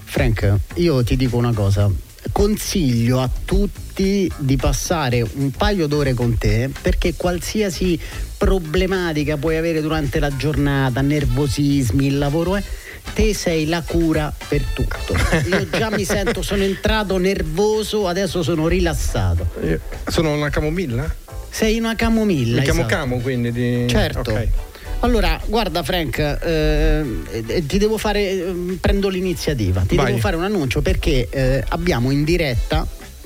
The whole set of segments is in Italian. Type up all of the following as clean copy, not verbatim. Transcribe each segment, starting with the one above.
Frank, io ti dico una cosa, consiglio a tutti di passare un paio d'ore con te, perché qualsiasi problematica puoi avere durante la giornata, nervosismi, il lavoro, te sei la cura per tutto. Io già mi sento, sono entrato nervoso, adesso sono rilassato. Sono una camomilla? Sei una camomilla. Mi chiamo esatto. Camo, quindi certo. Okay. Allora, guarda Frank, ti devo fare, prendo l'iniziativa, ti devo fare un annuncio, perché abbiamo in diretta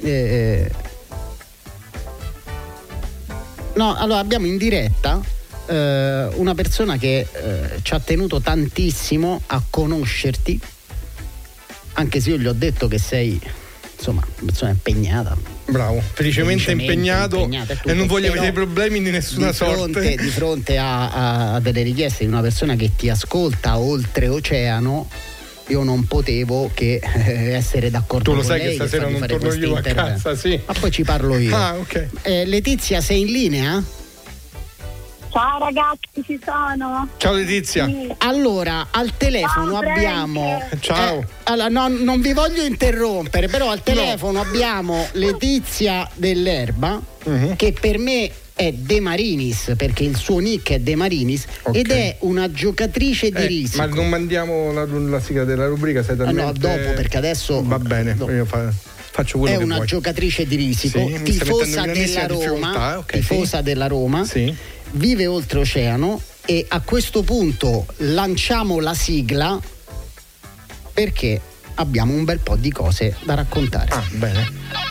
abbiamo in diretta una persona che ci ha tenuto tantissimo a conoscerti, anche se io gli ho detto che sei, insomma, una persona impegnata. Bravo, felicemente impegnato e non voglio avere problemi di nessuna sorte. Di fronte a delle richieste di una persona che ti ascolta oltreoceano, io non potevo che essere d'accordo con lei. Tu lo sai che stasera non torno io a casa, sì. Ma poi ci parlo io. Ah, ok. Letizia, sei in linea? Ciao ragazzi, ci sono. Ciao Letizia. Sì. Allora, al telefono abbiamo. Ciao. Allora, no, non vi voglio interrompere, però al telefono abbiamo Letizia dell'Erba, che per me è De Marinis, perché il suo nick è De Marinis, ed è una giocatrice di risico. Ma non mandiamo la sigla della rubrica, sei talmente... No, dopo, perché adesso va bene, io faccio quello che vuoi. È una giocatrice di risico, tifosa della Roma, tifosa della Roma. Sì. Vive oltreoceano, e a questo punto lanciamo la sigla perché abbiamo un bel po' di cose da raccontare. Ah, bene.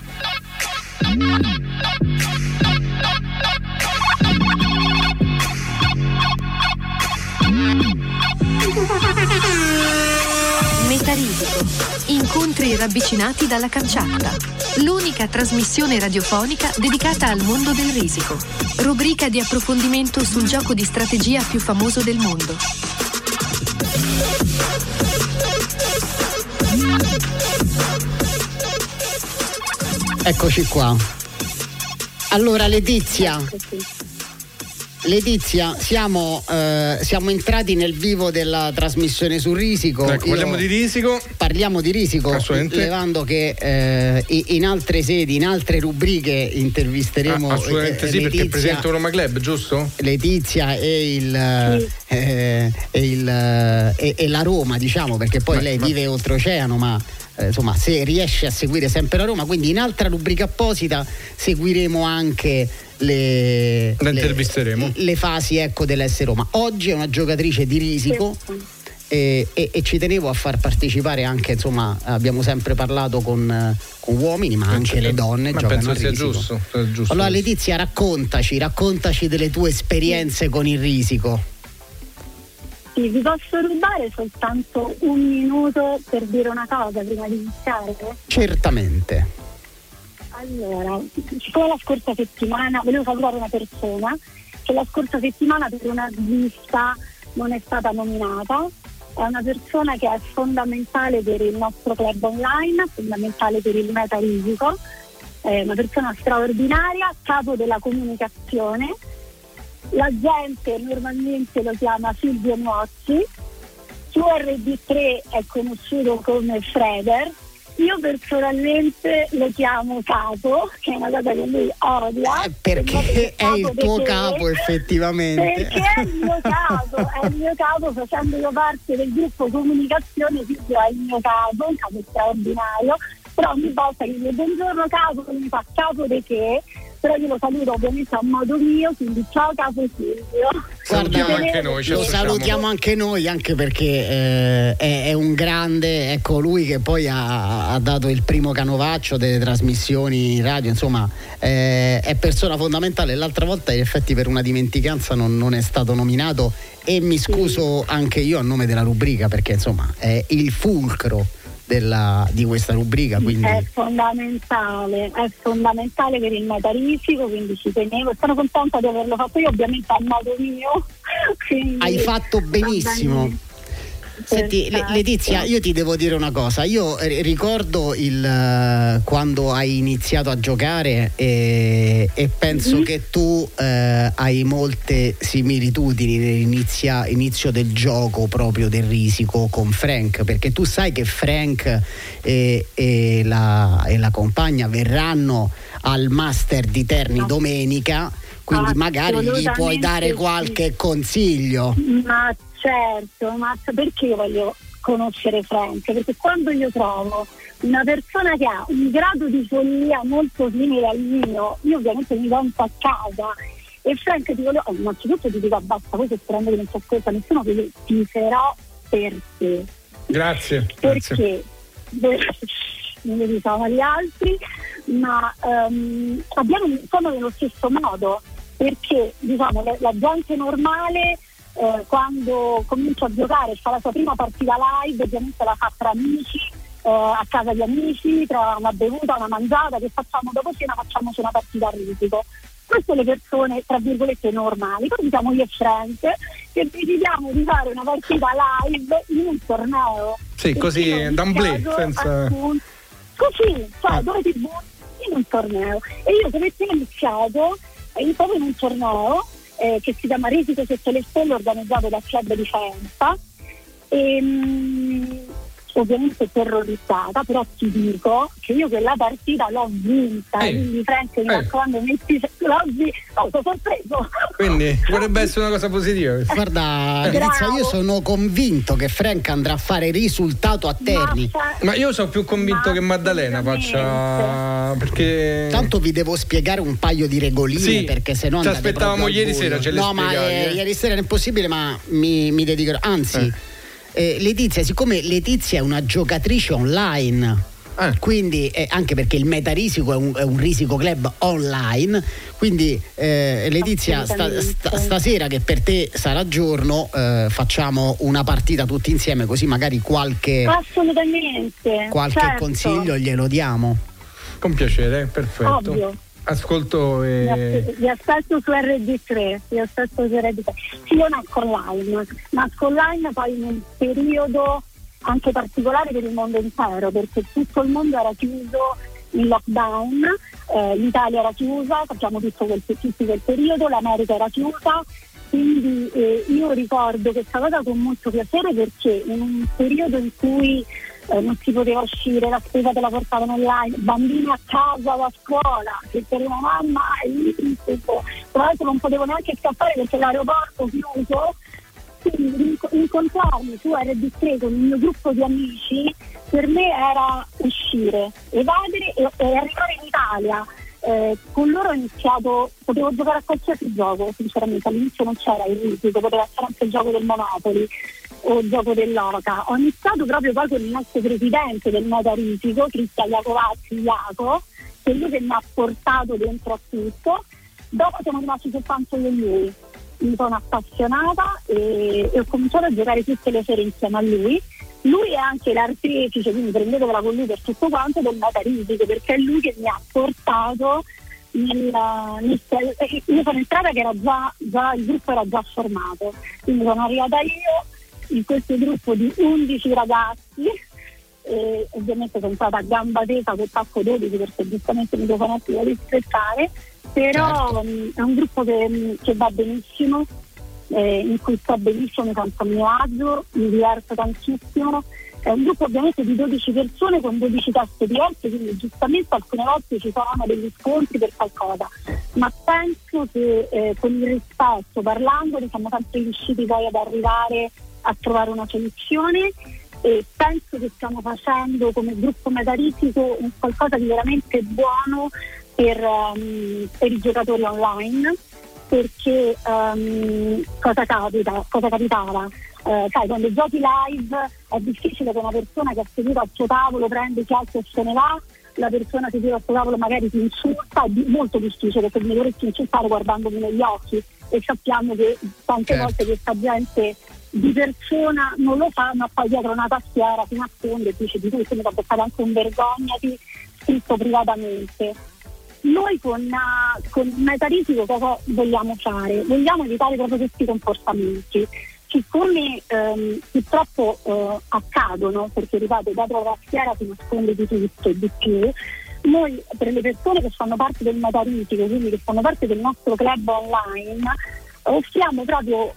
Metarisico. Incontri ravvicinati dalla Kamchatka. L'unica trasmissione radiofonica dedicata al mondo del risico. Rubrica di approfondimento sul gioco di strategia più famoso del mondo. Eccoci qua. Allora Letizia, siamo entrati nel vivo della trasmissione sul risico. Ecco, parliamo di risico, levando che in altre sedi, in altre rubriche intervisteremo assolutamente sì, Letizia, perché è presente Roma Club, giusto? Letizia e la Roma, diciamo, perché poi lei vive oltreoceano, ma insomma, se riesce a seguire sempre la Roma, quindi in altra rubrica apposita seguiremo anche le fasi, ecco, dell'S Roma. Oggi è una giocatrice di risico, e ci tenevo a far partecipare anche, insomma, abbiamo sempre parlato con uomini, ma anche le donne giocano penso a sia risico. Giusto. Allora Letizia, raccontaci delle tue esperienze con il risico. Sì, vi posso rubare soltanto un minuto per dire una cosa prima di iniziare? Certamente. Allora, siccome la scorsa settimana volevo salutare una persona che la scorsa settimana per una svista non è stata nominata. È una persona che è fondamentale per il nostro club online, fondamentale per il metarisico, è una persona straordinaria, capo della comunicazione. La gente normalmente lo chiama Silvio Nuozzi, su RD3 è conosciuto come Freder. Io personalmente lo chiamo Capo, che è una cosa che lui odia. Perché è il tuo capo, effettivamente. Perché è il mio capo, facendo io parte del gruppo comunicazione, Silvio è il mio capo, un capo straordinario, però ogni volta che gli dico buongiorno capo, mi fa capo di che? Però io lo saluto ovviamente a modo mio, quindi ciao capo Silvio. Guarda, anche noi, lo salutiamo anche noi, anche perché è un grande, ecco, lui che poi ha dato il primo canovaccio delle trasmissioni in radio, insomma è persona fondamentale. L'altra volta in effetti per una dimenticanza non è stato nominato, e mi scuso anche io a nome della rubrica, perché insomma è il fulcro di questa rubrica, quindi è fondamentale per il metarisico, quindi ci tenevo, sono contenta di averlo fatto io, ovviamente a modo mio. Hai fatto benissimo. Senti, Letizia, io ti devo dire una cosa. Io ricordo quando hai iniziato a giocare e penso che tu hai molte similitudini nell'inizio del gioco proprio del Risico con Frank, perché tu sai che Frank e la compagna verranno al Master di Terni domenica, quindi magari gli puoi dare qualche consiglio. Ma certo, ma perché io voglio conoscere Frank? Perché quando io trovo una persona che ha un grado di follia molto simile al mio, io ovviamente mi do un po' a casa. E Frank ti voglio, innanzitutto ti dico basta, poi sperando che non ci ascolta nessuno, che ti farò per te. Grazie. Perché non ne diciamo agli altri, ma abbiamo iniziato nello stesso modo, perché diciamo la gente normale quando comincia a giocare fa la sua prima partita live, ovviamente la fa tra amici, a casa di amici, tra una bevuta, una mangiata, che facciamo dopo cena, facciamoci una partita a Risico. Queste le persone tra virgolette normali. Poi diciamo io e Frank che decidiamo di fare una partita live in un torneo. Sì, così d'amblè, senza così, cioè dove ti butti in un torneo. E io come te ho iniziato proprio in un torneo che si chiama Risico sotto le stelle, organizzato dal club di Faenza, e ovviamente terrorizzata, però ti dico che io quella partita l'ho vinta, quindi Frank mi raccomando, metti oggi sono sorpreso. Quindi potrebbe essere una cosa positiva. Guarda, Letizia, io sono convinto che Frank andrà a fare risultato a Terni. Ma io sono più convinto che Maddalena faccia, perché tanto vi devo spiegare un paio di regoline, perché se no ci aspettavamo ieri sera, ce le spiegavi. Ieri sera è impossibile, ma mi dedicherò, anzi Letizia, siccome Letizia è una giocatrice online, quindi anche perché il Meta Risico è un Risico Club online, quindi Letizia stasera, che per te sarà giorno, facciamo una partita tutti insieme, così magari qualche consiglio glielo diamo. Con piacere, perfetto. Ovvio. Ascolto vi aspetto su RD3, sì, io nasco online poi in un periodo anche particolare per il mondo intero, perché tutto il mondo era chiuso in lockdown, l'Italia era chiusa, facciamo tutto quel periodo, l'America era chiusa, quindi io ricordo questa cosa con molto piacere, perché in un periodo in cui non si poteva uscire, la spesa te la portavano online, bambini a casa da scuola, che per una mamma tra l'altro non potevo neanche scappare perché l'aeroporto chiuso, quindi incontrarmi su RD3 con il mio gruppo di amici per me era uscire, evadere e arrivare in Italia. Con loro ho iniziato, potevo giocare a qualsiasi gioco, sinceramente all'inizio non c'era il Risico, poteva essere anche il gioco del Monopoli o il gioco dell'Oca. Ho iniziato proprio poi con il nostro presidente del Meta Risico, Cristian Iacovazzi, che è lui che mi ha portato dentro a tutto. Dopo siamo rimasti soltanto io e lui, mi sono appassionata e ho cominciato a giocare tutte le sere insieme a lui. Lui è anche l'artefice, quindi prendetevela con lui per tutto quanto, del Meta Risico, perché è lui che mi ha portato io sono entrata che era già il gruppo era già formato, quindi sono arrivata io in questo gruppo di 11 ragazzi, e ovviamente sono stata a gamba tesa col pacco 12 perché giustamente mi devono rispettare, però è un gruppo che va benissimo, in cui sto benissimo, mi sento a mio agio, mi diverto tantissimo. È un gruppo ovviamente di 12 persone con 12 teste diverse, quindi giustamente alcune volte ci sono degli scontri per qualcosa, ma penso che con il rispetto, parlando, siamo sempre riusciti poi ad arrivare a trovare una soluzione, e penso che stiamo facendo come gruppo Meta Risico qualcosa di veramente buono per i giocatori online, perché cosa capitava? Sai, quando giochi live è difficile che una persona che ha seduto al suo tavolo prende, si alza e se ne va, la persona seduta al suo tavolo magari ti insulta, è molto difficile che mi dovresti insultare guardandomi negli occhi, e sappiamo che tante volte questa gente di persona non lo fa, ma poi dietro una tastiera si nasconde e dice di tutto, mi ha beccato anche un vergognati scritto privatamente. Noi con Meta Risico cosa vogliamo fare? Vogliamo evitare proprio questi comportamenti, siccome purtroppo accadono, perché ripeto, dietro la schiera si nasconde di tutto e di più, noi per le persone che fanno parte del Metarisico, quindi che fanno parte del nostro club online, offriamo proprio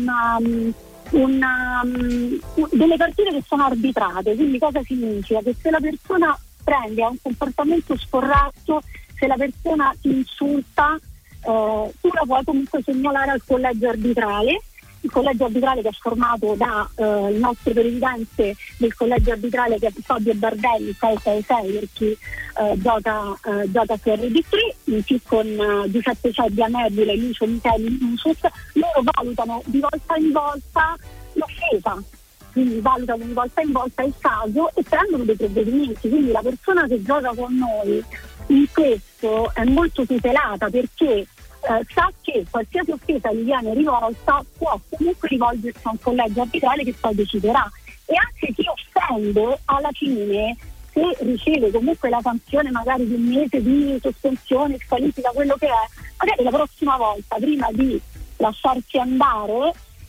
delle partite che sono arbitrate. Quindi cosa significa? Che se la persona prende un comportamento scorretto, se la persona ti insulta, tu la puoi comunque segnalare al collegio arbitrale. Il collegio arbitrale che è formato da il nostro presidente del collegio arbitrale, che è Fabio Bardelli, 666 per chi gioca su RD3, più con Giuseppe Cebbia, Nebula e Lucio Micheli Lucius. Loro valutano di volta in volta l'offesa, quindi valutano di volta in volta il caso e prendono dei provvedimenti. Quindi la persona che gioca con noi in questo è molto tutelata, perché sa che qualsiasi offesa gli viene rivolta può comunque rivolgersi a un collegio arbitrale che poi deciderà. E anche chi offende, alla fine, se riceve comunque la sanzione magari di un mese di sospensione, squalifica, quello che è, magari la prossima volta, prima di lasciarsi andare,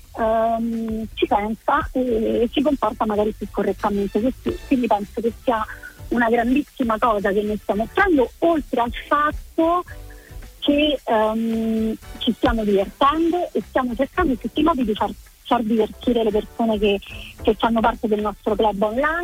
ci pensa e si comporta magari più correttamente. Quindi penso che sia una grandissima cosa che noi stiamo facendo, oltre al fatto che ci stiamo divertendo e stiamo cercando in tutti i modi di far divertire le persone che fanno parte del nostro club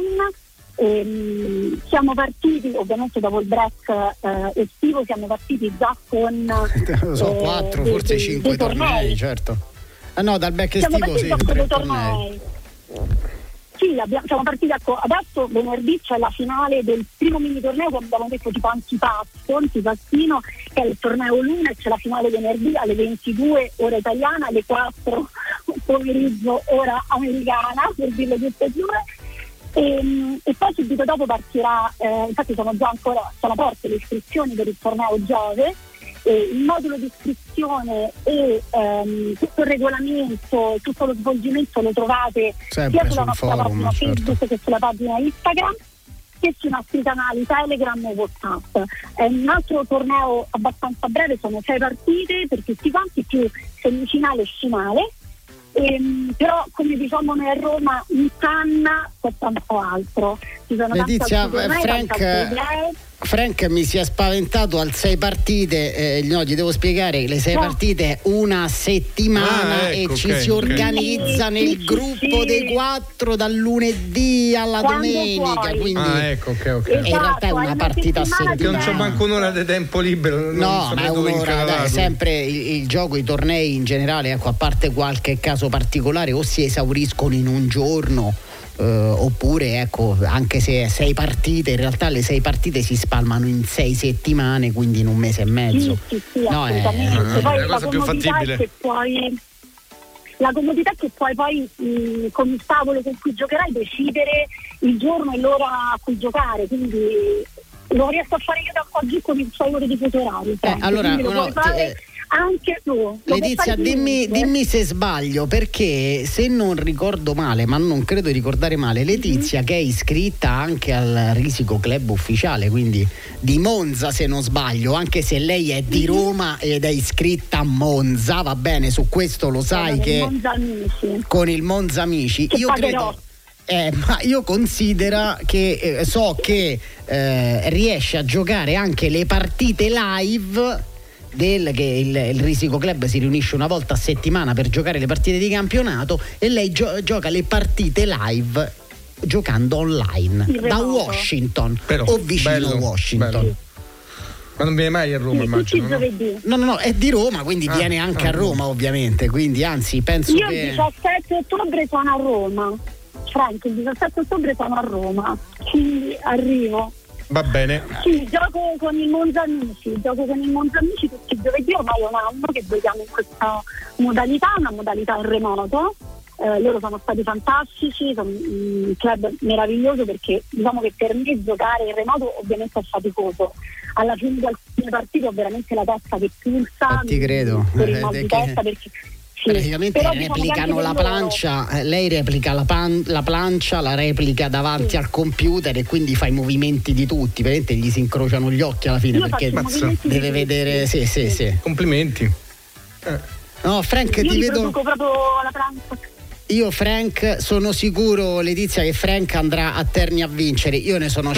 online. Siamo partiti ovviamente dopo il break estivo, siamo partiti già con 4, forse 5 tornei, certo. No, dal break estivo sì, 3 tornei. Sì, siamo partiti adesso venerdì c'è la finale del primo mini torneo che abbiamo detto tipo antipassino, che è il torneo luna, e c'è la finale venerdì alle 22 ora italiana, alle 4 pomeriggio ora americana, per dirlo tutte e due, e poi subito dopo partirà, infatti sono aperte le iscrizioni per il torneo Giove. Il modulo di iscrizione e tutto il regolamento, tutto lo svolgimento lo trovate sempre sia sulla nostra pagina Facebook, certo, che sulla pagina Instagram, che sui nostri canali Telegram e WhatsApp. È un altro torneo abbastanza breve, sono 6 partite per tutti quanti, più semifinale e finale. Però come diciamo noi a Roma, in canna c'è tanto altro. Ci sono Letizia, Frank mi si è spaventato al 6 partite, no, gli devo spiegare, le 6 partite una settimana e ci si organizza nel gruppo dei 4 dal lunedì alla domenica, quindi Esatto, in realtà è una partita a settimana. Che non c'è manco un'ora di tempo libero. No, ma è un'ora, sempre il gioco, i tornei in generale, ecco, a parte qualche caso particolare, o si esauriscono in un giorno, oppure ecco, anche se 6 partite, in realtà le 6 partite si spalmano in 6 settimane, quindi in un mese e mezzo. Sì, assolutamente. Poi la cosa più fattibile. La comodità è che puoi poi con il tavolo con cui giocherai decidere il giorno e l'ora a cui giocare, quindi lo riesco a fare io da oggi con il 6 ore di fuso orario. Allora, lo puoi fare anche tu. Letizia, dimmi se sbaglio, perché se non ricordo male, ma non credo di ricordare male, Letizia che è iscritta anche al Risico Club ufficiale, quindi di Monza se non sbaglio, anche se lei è di Roma ed è iscritta a Monza, va bene, su questo lo sai, che con il Monza Amici io credo. Ma io considero che so che riesce a giocare anche le partite live che il Risico Club si riunisce una volta a settimana per giocare le partite di campionato, e lei gioca le partite live giocando online da Washington, o vicino Washington. Bello. Ma non viene mai a Roma, immagino, no? No, è di Roma, quindi viene anche a Roma, ovviamente, quindi anzi penso io che il 17 ottobre sono a Roma. Franco, il 17 ottobre sono a Roma, quindi arrivo. Va bene. Sì, gioco con il Monza Amici tutti i giovedì, ormai è un anno che giochiamo in questa modalità, una modalità in remoto. Loro sono stati fantastici, sono un club meraviglioso, perché diciamo che per me giocare in remoto ovviamente è faticoso. Alla fine di alcune partite ho veramente la testa che pulsa, ti credo, per il mal di testa, perché praticamente replicano la plancia, lei replica la plancia, la replica davanti al computer, e quindi fa i movimenti di tutti, veramente gli si incrociano gli occhi alla fine, perché deve vedere. Sì. Complimenti. No, Frank, io ti vedo proprio la plancia. Io Frank sono sicuro, Letizia, che Frank andrà a Terni a vincere. Io ne sono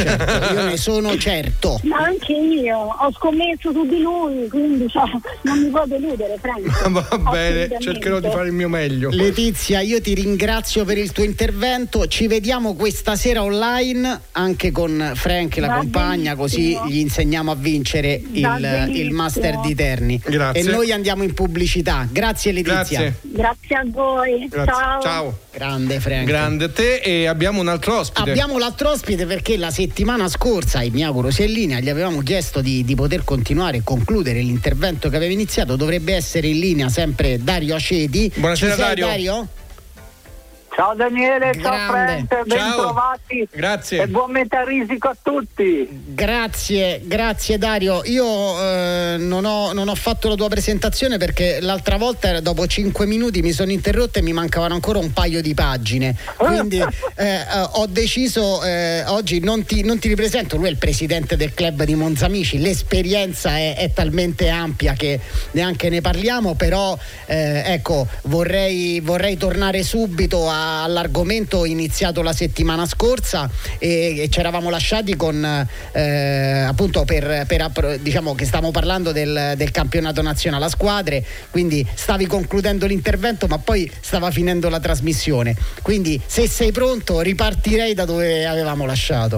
certo. Ma anche io ho scommesso su di lui, quindi non mi può deludere, Frank. Va bene, cercherò di fare il mio meglio. Letizia, io ti ringrazio per il tuo intervento. Ci vediamo questa sera online anche con Frank, la compagna, così gli insegniamo a vincere il Master di Terni. Grazie. E noi andiamo in pubblicità. Grazie Letizia. Grazie a voi. Grazie. Ciao. Grande Frank. Grande a te. E abbiamo un altro ospite. Abbiamo l'altro ospite perché la settimana scorsa, e mi auguro sia in linea, gli avevamo chiesto di poter continuare e concludere l'intervento che aveva iniziato. Dovrebbe essere in linea sempre Dario Aceti. Buonasera Dario. Ciao Daniele, ciao Frank, ben trovati. Grazie. E buon Metarisico a tutti. Grazie Dario. Io non ho fatto la tua presentazione perché l'altra volta dopo 5 minuti mi sono interrotto e mi mancavano ancora un paio di pagine. Quindi ho deciso oggi non ti ripresento. Lui è il presidente del club di Monzamici. L'esperienza è talmente ampia che neanche ne parliamo, però ecco, vorrei tornare subito all'argomento iniziato la settimana scorsa e ci eravamo lasciati con appunto diciamo che stiamo parlando del campionato nazionale a squadre, quindi stavi concludendo l'intervento ma poi stava finendo la trasmissione, quindi se sei pronto ripartirei da dove avevamo lasciato.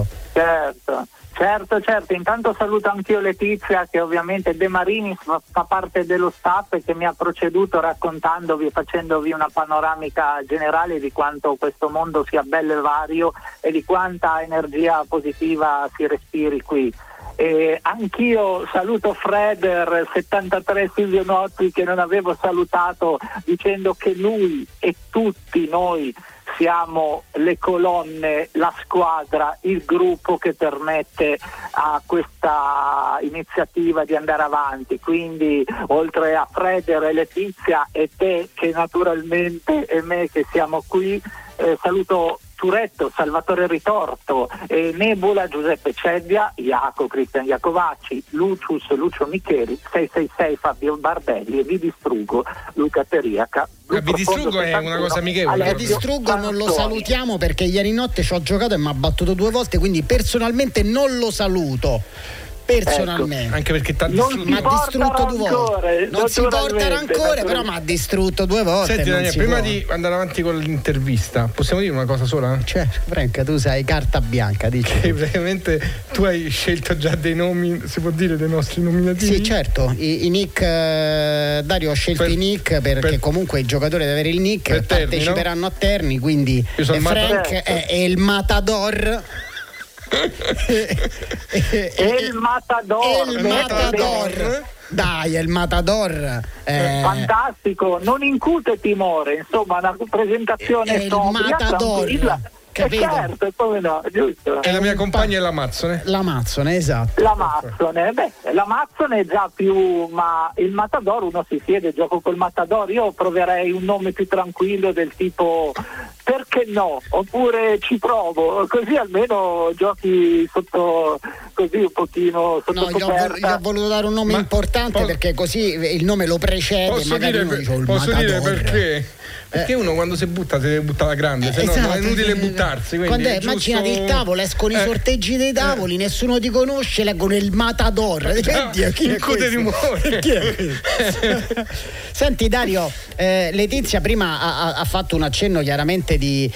Certo, intanto saluto anch'io Letizia, che ovviamente De Marinis fa parte dello staff e che mi ha proceduto raccontandovi e facendovi una panoramica generale di quanto questo mondo sia bello e vario e di quanta energia positiva si respiri qui. E anch'io saluto Freder 73 Silvio Notti, che non avevo salutato, dicendo che lui e tutti noi siamo le colonne, la squadra, il gruppo che permette a questa iniziativa di andare avanti. Quindi oltre a Freder e Letizia e te che naturalmente e me che siamo qui, saluto Turetto, Salvatore Ritorto, Nebula, Giuseppe Cebbia, Cristian Iacovacci, Lucio Micheli, 666 Fabio Bardelli e Vi Distruggo, Luca Teriaca. Vi Distruggo è una cosa amichevole. Vi Distruggo non lo salutiamo perché ieri notte ci ho giocato e mi ha battuto 2 volte, quindi personalmente non lo saluto. Personalmente, ecco, anche perché mi ha distrutto 2 volte. Non si porta rancore, però mi ha distrutto 2 volte. Senti Daniele, prima di andare avanti con l'intervista, possiamo dire una cosa sola? Certo, Franca, tu sei carta bianca, dici. Che praticamente tu hai scelto già dei nomi, si può dire, dei nostri nominativi? Sì, certo. I nick, Dario ha scelto i nick perché comunque i giocatori deve avere il nick parteciperanno, no? A Terni, quindi Frank è il Matador. Il Matador. Dai, è il Matador. Fantastico, non incute timore, insomma, una presentazione sobria, tranquilla. Certo, come no, giusto. E la mia compagna è l'Amazzone. L'Amazzone, esatto. L'Amazzone è già più, ma il Matador uno si siede, gioco col Matador. Io proverei un nome più tranquillo del tipo perché no? Oppure ci provo, così almeno giochi sotto, così un pochino sotto coperta. Gli ho voluto dare un nome importante perché così il nome lo precede. Posso dire perché? Perché uno quando si butta deve buttare alla grande, se no è inutile buttarsi. Immaginati il tavolo, escono i sorteggi dei tavoli, nessuno ti conosce, leggono il Matador. Chi è Senti Dario, Letizia prima ha fatto un accenno chiaramente di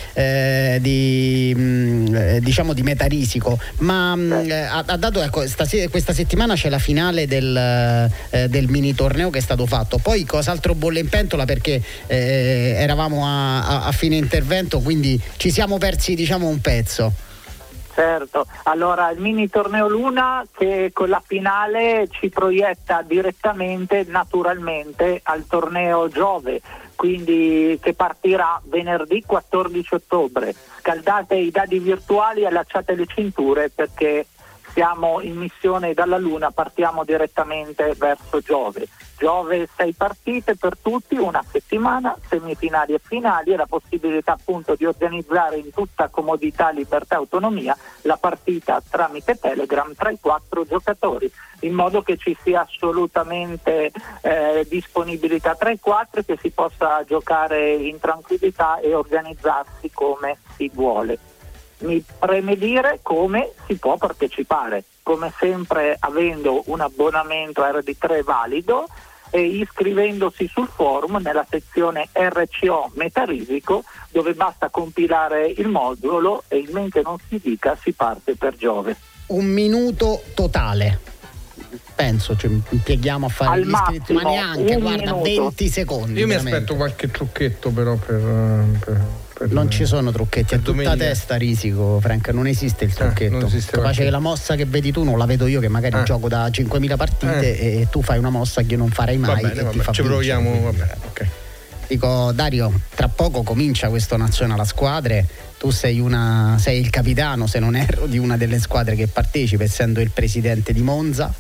Metarisico, ma ha dato, ecco, questa settimana c'è la finale del mini torneo che è stato fatto. Poi cos'altro bolle in pentola, perché eravamo a fine intervento, quindi ci siamo persi un pezzo. Certo, allora il mini torneo Luna che con la finale ci proietta direttamente, naturalmente, al torneo Giove, quindi che partirà venerdì 14 ottobre. Scaldate i dadi virtuali e allacciate le cinture perché siamo in missione dalla Luna, partiamo direttamente verso Giove. Giove 6 partite per tutti, una settimana, semifinali e finali, e la possibilità appunto di organizzare in tutta comodità, libertà e autonomia la partita tramite Telegram tra i 4 giocatori, in modo che ci sia assolutamente disponibilità tra i 4 e che si possa giocare in tranquillità e organizzarsi come si vuole. Mi preme dire come si può partecipare, come sempre avendo un abbonamento RD3 valido e iscrivendosi sul forum nella sezione RCO Metarisico, dove basta compilare il modulo e in men che non si dica si parte per Giove. 1 minuto totale, penso ci impieghiamo a fare gli iscritti, ma neanche, guarda, 20 secondi. Io veramente mi aspetto qualche trucchetto però per non ci sono trucchetti, è tutta domenica. Testa Risico, Frank, non esiste il trucchetto. Non esiste. Capace che la mossa che vedi tu non la vedo io, che magari gioco da 5.000 partite e tu fai una mossa che io non farei mai. Va bene, ti fa ci vincere. proviamo, va bene, ok. Dico, Dario, tra poco comincia questo Nazionale a squadre, tu sei il capitano, se non erro, di una delle squadre che partecipa, essendo il presidente di Monza.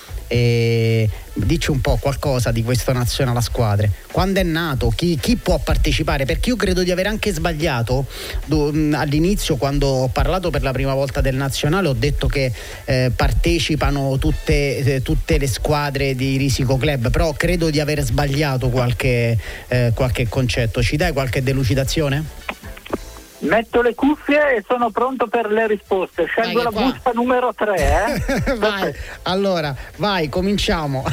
E dici un po' qualcosa di questo Nazionale a squadre, quando è nato, chi può partecipare, perché io credo di aver anche sbagliato all'inizio, quando ho parlato per la prima volta del Nazionale ho detto che partecipano tutte le squadre di Risico Club, però credo di aver sbagliato qualche concetto. Ci dai qualche delucidazione? Metto le cuffie e sono pronto per le risposte. Scelgo la busta numero 3. Vai, cominciamo.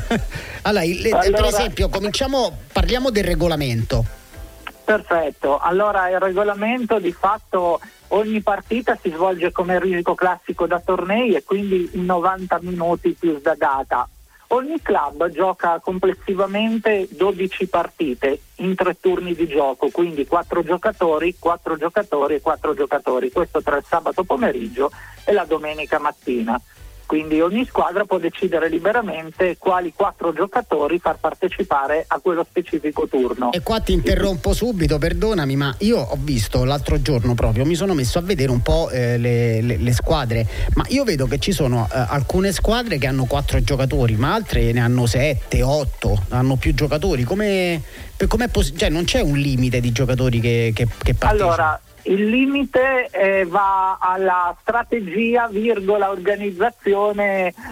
Per esempio, parliamo del regolamento. Perfetto. Allora, il regolamento di fatto, ogni partita si svolge come Risico Classico da tornei e quindi in 90 minuti più sdagata. Ogni club gioca complessivamente 12 partite in 3 turni di gioco, quindi 4 giocatori e 4 giocatori, questo tra il sabato pomeriggio e la domenica mattina. Quindi ogni squadra può decidere liberamente quali 4 giocatori far partecipare a quello specifico turno. E qua ti interrompo subito, perdonami, ma io ho visto l'altro giorno proprio, mi sono messo a vedere un po' le squadre, ma io vedo che ci sono alcune squadre che hanno 4 giocatori, ma altre ne hanno 7, 8, hanno più giocatori. Com'è cioè non c'è un limite di giocatori che partecipano? Allora, il limite va alla strategia, organizzazione,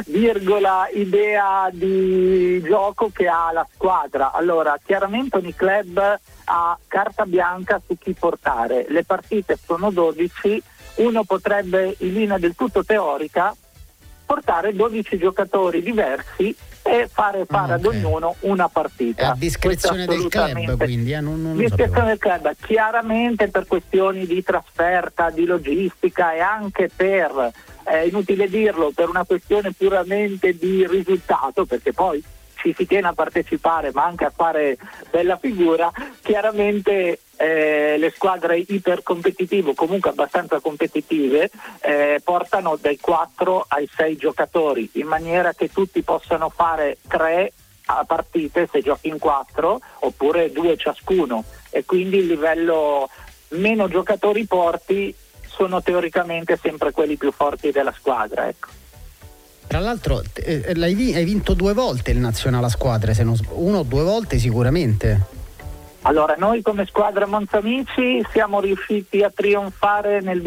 idea di gioco che ha la squadra. Allora, chiaramente ogni club ha carta bianca su chi portare. Le partite sono 12, uno potrebbe, in linea del tutto teorica, portare 12 giocatori diversi e fare ad ognuno una partita. È a discrezione del club, quindi non discrezione del club, chiaramente per questioni di trasferta, di logistica e anche per, inutile dirlo, per una questione puramente di risultato, perché poi ci si tiene a partecipare ma anche a fare bella figura. Chiaramente le squadre ipercompetitive, comunque abbastanza competitive, portano dai 4 ai 6 giocatori, in maniera che tutti possano fare 3 partite se giochi in 4, oppure 2 ciascuno, e quindi il livello meno giocatori porti sono teoricamente sempre quelli più forti della squadra, ecco. Tra l'altro hai vinto 2 volte il Nazionale a squadre, se non 1 o 2 volte sicuramente. Allora, noi come squadra Monzamici siamo riusciti a trionfare nel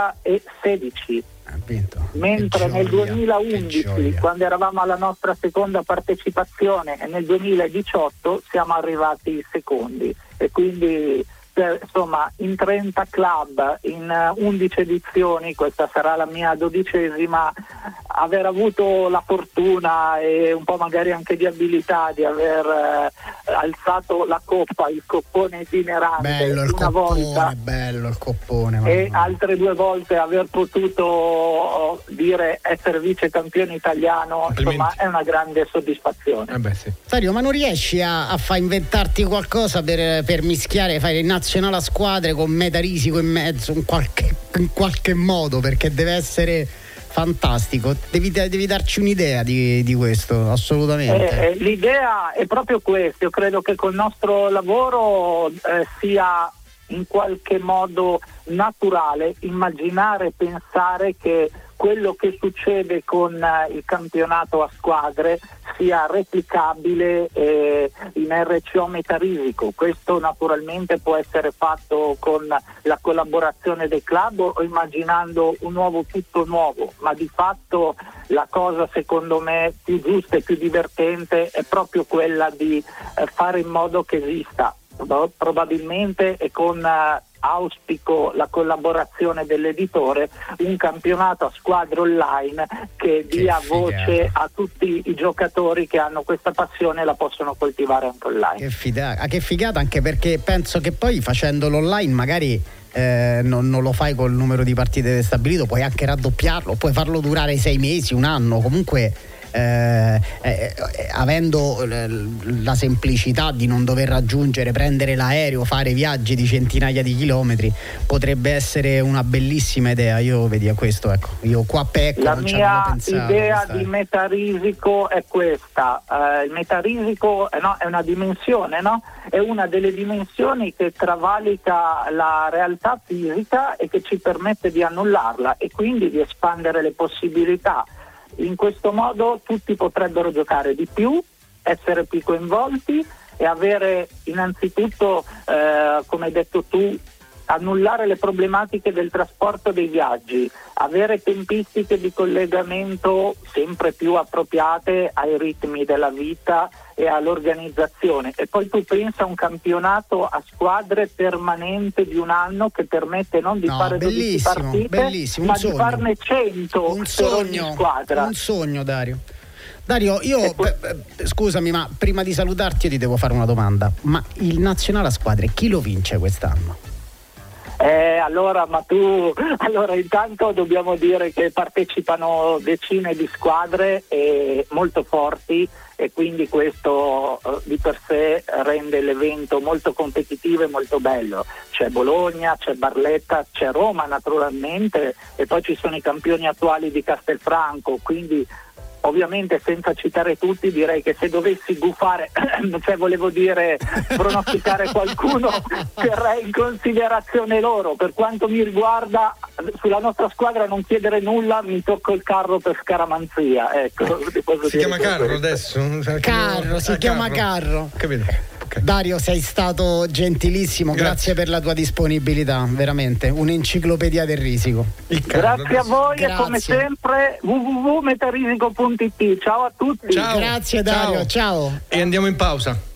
2016, mentre nel 2011, quando eravamo alla nostra seconda partecipazione, e nel 2018 siamo arrivati secondi, e quindi insomma in 30 club, in 11 edizioni, questa sarà la mia 12ª, aver avuto la fortuna e un po' magari anche di abilità di aver alzato la coppa, il coppone itinerante, volta, bello il coppone, e altre 2 volte aver potuto dire essere vice campione italiano, insomma è una grande soddisfazione. Sì. Dario, ma non riesci a far inventarti qualcosa per mischiare, fare il Nazionale a squadre con Metarisico in mezzo in qualche modo, perché deve essere fantastico, devi darci un'idea di questo, assolutamente. L'idea è proprio questa, io credo che col nostro lavoro sia in qualche modo naturale immaginare e pensare che quello che succede con il campionato a squadre sia replicabile in RCO Metarisico. Questo naturalmente può essere fatto con la collaborazione dei club o immaginando un nuovo tutto nuovo, ma di fatto la cosa secondo me più giusta e più divertente è proprio quella di fare in modo che esista probabilmente e con auspico la collaborazione dell'editore un campionato a squadre online che dia voce a tutti i giocatori che hanno questa passione e la possono coltivare anche online. Che figata, anche perché penso che poi facendolo online magari non lo fai col numero di partite stabilito, puoi anche raddoppiarlo, puoi farlo durare 6 mesi, un anno, comunque avendo la semplicità di non dover raggiungere, prendere l'aereo, fare viaggi di centinaia di chilometri, potrebbe essere una bellissima idea. Io vedi a questo, ecco, io qua pecco. La mia idea di Metarisico è questa: il Metarisico è una dimensione, no? È una delle dimensioni che travalica la realtà fisica e che ci permette di annullarla e quindi di espandere le possibilità. In questo modo tutti potrebbero giocare di più, essere più coinvolti e avere innanzitutto, come hai detto tu, annullare le problematiche del trasporto dei viaggi, avere tempistiche di collegamento sempre più appropriate ai ritmi della vita e all'organizzazione. E poi tu pensa a un campionato a squadre permanente di un anno che permette non di fare 12 partite, ma di farne 100 per ogni squadra. Un sogno, Dario. Io scusami, ma prima di salutarti io ti devo fare una domanda. Ma il nazionale a squadre chi lo vince quest'anno? Allora intanto dobbiamo dire che partecipano decine di squadre molto forti e quindi questo di per sé rende l'evento molto competitivo e molto bello. C'è Bologna, c'è Barletta, c'è Roma naturalmente e poi ci sono i campioni attuali di Castelfranco, quindi ovviamente senza citare tutti direi che se dovessi gufare, pronosticare qualcuno, terrei in considerazione loro. Per quanto mi riguarda, sulla nostra squadra non chiedere nulla, mi tocco il carro per scaramanzia. Ecco, si chiama Carro adesso? Si chiama Carro. Capito? Okay. Dario, sei stato gentilissimo, grazie per la tua disponibilità, veramente un'enciclopedia del risico. Grazie a voi e come sempre www.metarisico.it. Ciao a tutti. Ciao. Grazie Dario, ciao. E andiamo in pausa.